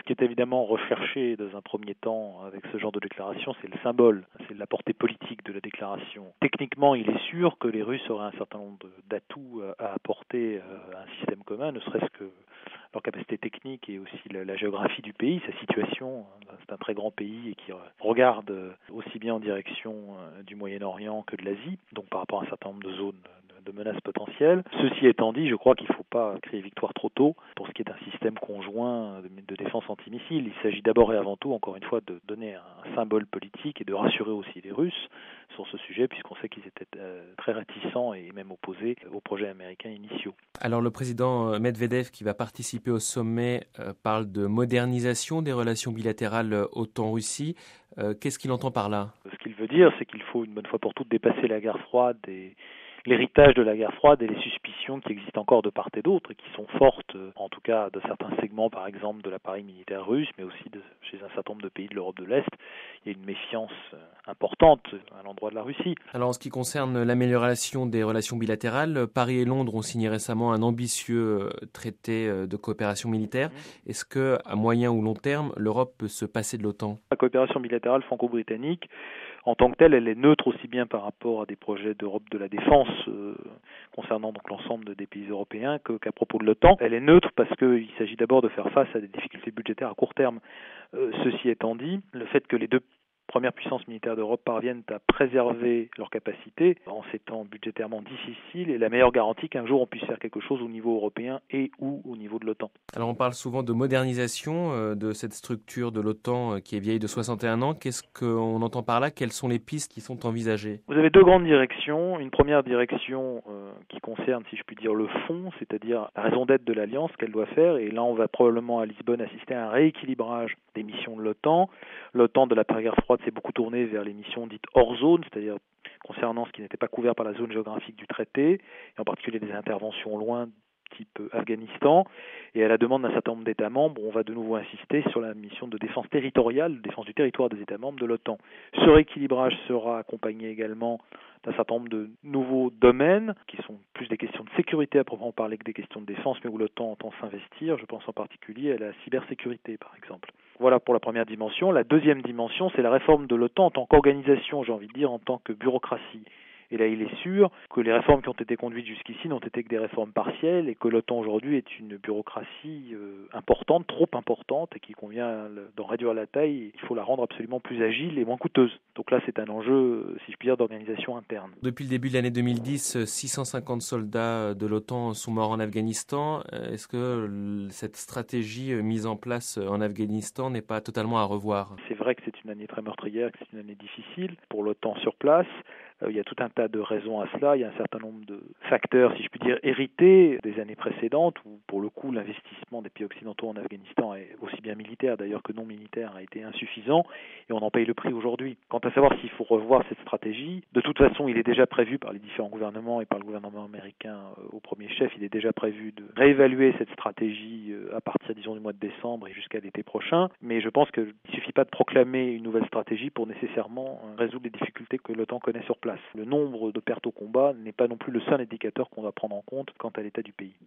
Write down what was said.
qui est évidemment recherché dans un premier temps avec ce genre de déclaration, c'est le symbole, c'est la portée politique de la déclaration. Techniquement, il est sûr que les Russes auraient un certain nombre d'atouts à apporter à un système commun, ne serait-ce que leur capacité technique et aussi la géographie du pays, sa situation. C'est un très grand pays et qui regarde aussi bien en direction du Moyen-Orient que de l'Asie, donc par rapport à un certain nombre de zones de menaces potentielles. Ceci étant dit, je crois qu'il ne faut pas crier victoire trop tôt pour ce qui est un système conjoint de défense antimissile. Il s'agit d'abord et avant tout, encore une fois, de donner un symbole politique et de rassurer aussi les Russes sur ce sujet, puisqu'on sait qu'ils étaient très réticents et même opposés aux projets américains initiaux. Alors le président Medvedev, qui va participer au sommet, parle de modernisation des relations bilatérales OTAN-Russie. Qu'est-ce qu'il entend par là ? Ce qu'il veut dire, c'est qu'il faut une bonne fois pour toutes dépasser la guerre froide et l'héritage de la guerre froide et les suspicions qui existent encore de part et d'autre et qui sont fortes, en tout cas de certains segments, par exemple, de l'appareil militaire russe, mais aussi chez un certain nombre de pays de l'Europe de l'Est. Il y a une méfiance importante à l'endroit de la Russie. Alors en ce qui concerne l'amélioration des relations bilatérales, Paris et Londres ont signé récemment un ambitieux traité de coopération militaire. Est-ce que, à moyen ou long terme, l'Europe peut se passer de l'OTAN ? La coopération bilatérale franco-britannique, en tant que telle, elle est neutre aussi bien par rapport à des projets d'Europe de la défense concernant donc l'ensemble des pays européens qu'à propos de l'OTAN. Elle est neutre parce qu'il s'agit d'abord de faire face à des difficultés budgétaires à court terme. Ceci étant dit, le fait que les deux premières puissances militaires d'Europe parviennent à préserver leurs capacités en ces temps budgétairement difficiles est la meilleure garantie qu'un jour on puisse faire quelque chose au niveau européen et ou au niveau de l'OTAN. Alors on parle souvent de modernisation de cette structure de l'OTAN qui est vieille de 61 ans. Qu'est-ce qu'on entend par là ? Quelles sont les pistes qui sont envisagées ? Vous avez deux grandes directions. Une première direction qui concerne, si je puis dire, le fond, c'est-à-dire la raison d'être de l'Alliance, qu'elle doit faire. Et là, on va probablement à Lisbonne assister à un rééquilibrage des missions de l'OTAN. L'OTAN de l'après-guerre froide s'est beaucoup tournée vers les missions dites hors zone, c'est-à-dire concernant ce qui n'était pas couvert par la zone géographique du traité, et en particulier des interventions loin type Afghanistan, et à la demande d'un certain nombre d'États membres, on va de nouveau insister sur la mission de défense territoriale, de défense du territoire des États membres de l'OTAN. Ce rééquilibrage sera accompagné également d'un certain nombre de nouveaux domaines, qui sont plus des questions de sécurité à proprement parler que des questions de défense, mais où l'OTAN entend s'investir. Je pense en particulier à la cybersécurité, par exemple. Voilà pour la première dimension. La deuxième dimension, c'est la réforme de l'OTAN en tant qu'organisation, j'ai envie de dire, en tant que bureaucratie. Et là, il est sûr que les réformes qui ont été conduites jusqu'ici n'ont été que des réformes partielles et que l'OTAN aujourd'hui est une bureaucratie importante, trop importante, et qu'il convient d'en réduire la taille. Il faut la rendre absolument plus agile et moins coûteuse. Donc là, c'est un enjeu, si je puis dire, d'organisation interne. Depuis le début de l'année 2010, 650 soldats de l'OTAN sont morts en Afghanistan. Est-ce que cette stratégie mise en place en Afghanistan n'est pas totalement à revoir ? C'est vrai que c'est une année très meurtrière, que c'est une année difficile pour l'OTAN sur place. Il y a tout un tas de raisons à cela. Il y a un certain nombre de facteurs, si je puis dire, hérités des années précédentes, où pour le coup l'investissement des pays occidentaux en Afghanistan, est aussi bien militaire d'ailleurs que non militaire, a été insuffisant, et on en paye le prix aujourd'hui. Quant à savoir s'il faut revoir cette stratégie, de toute façon il est déjà prévu par les différents gouvernements et par le gouvernement américain au premier chef, il est déjà prévu de réévaluer cette stratégie à partir, disons, du mois de décembre et jusqu'à l'été prochain, mais je pense qu'il ne suffit pas de proclamer une nouvelle stratégie pour nécessairement résoudre les difficultés que l'OTAN connaît sur place. Le nombre de pertes au combat n'est pas non plus le seul indicateur qu'on va prendre en compte quant à l'état du pays.